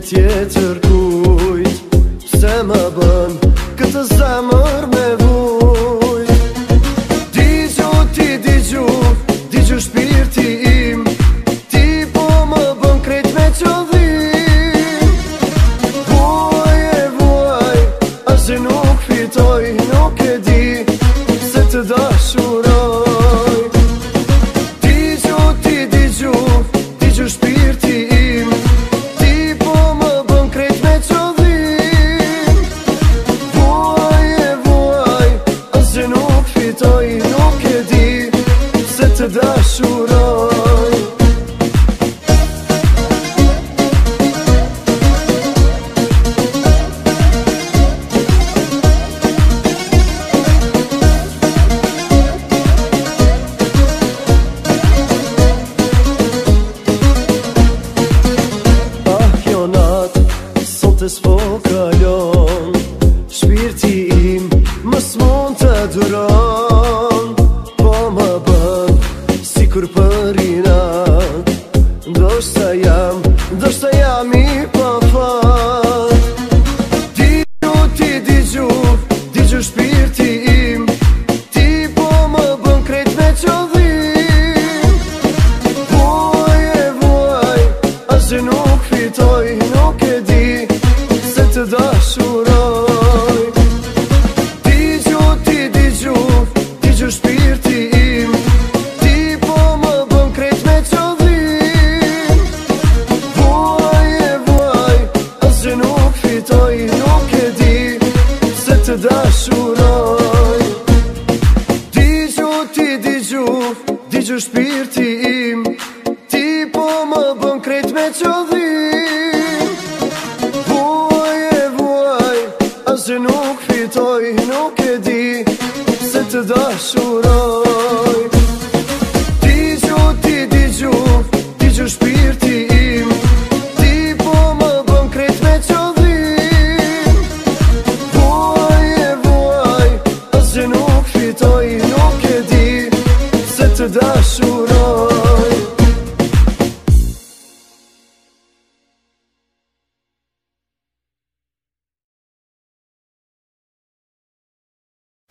tjetër kujt, pse më bën këtë zemër me vujt. Digju ti digju, digju shpirti im, ti po më bën krejt me qëllim. Vuaj e vuaj, asgjë nuk fitoj, nuk e di se të dashuroj. Digju ti digju, digju shpirti im, ti po më bën krejt me qëllim. Vuaj e vuaj, asgjë nuk fitoj, nuk e di se të dashuroj. S'po kalon, shpirti im më s'mon të duron, po më bën sikur për inat. Ndoshta jam i pafat. Digju ti digju, digju shpirti im, ti po më bën krejt me qëllim. Vuaj e vuaj, asgjë nuk fitoj, nuk e di se të dashuroj. Digju ti digju, digju shpirti im, ti po më bën krejt me qëllim. Vuaj e vuaj, asgjë nuk fitoj, nuk e di se të dashuroj. Digju ti digju, digju shpirti im, ti po më bën krejt me qëllim. Asgjë nuk fitoj, nuk e di se të dashuroj.